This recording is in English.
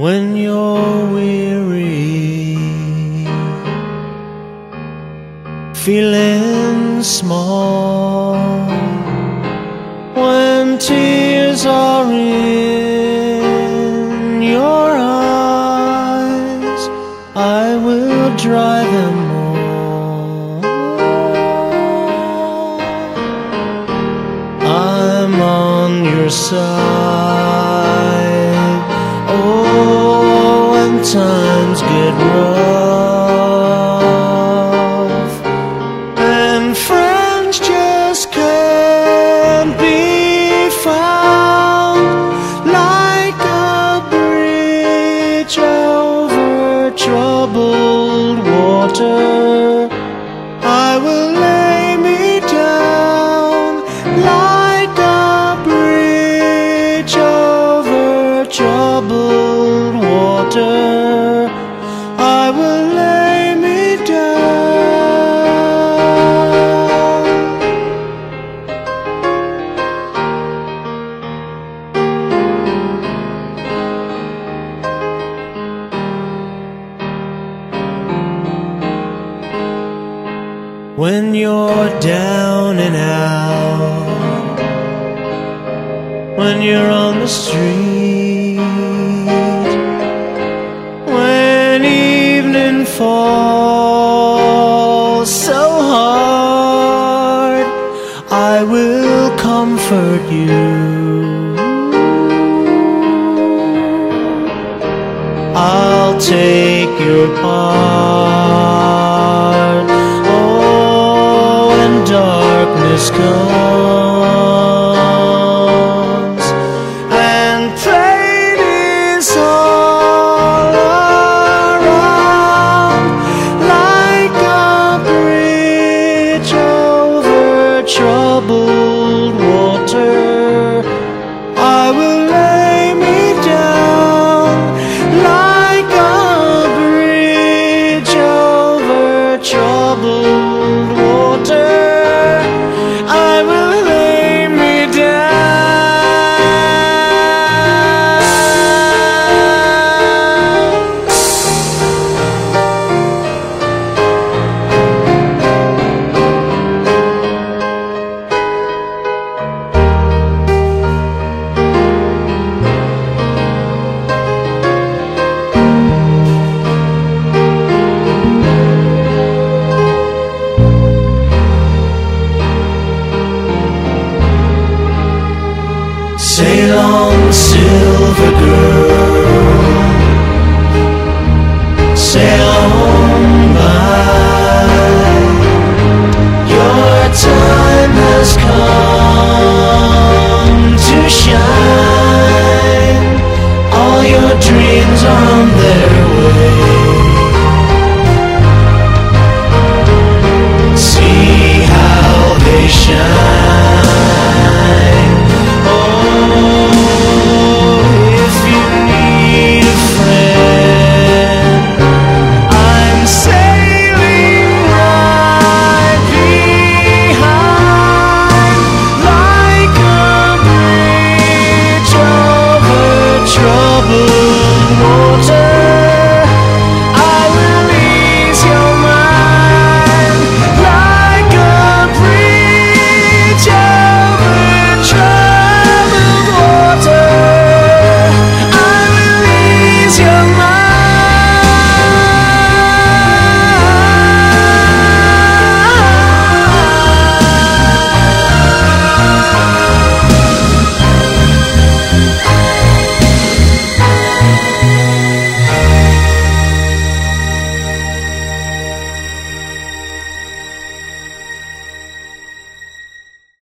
when you're weary, feeling small, when tears are in your eyes, I will dry them all. I'm on your side. Oh, when times get rough and friends just can't be found, like a bridge over troubled water, I will lay me down. Like a bridge over troubled water, I will lay me down. When you're down and out, when you're on the street, when evening falls so hard, I will comfort you. I'll take your part. Oh, when darkness comes and pain is all around, like a bridge over troubled water, I will lay me down. Like a bridge over troubled water, I will lay me Sail on, silver girl, sail on by. Your time has come to shine.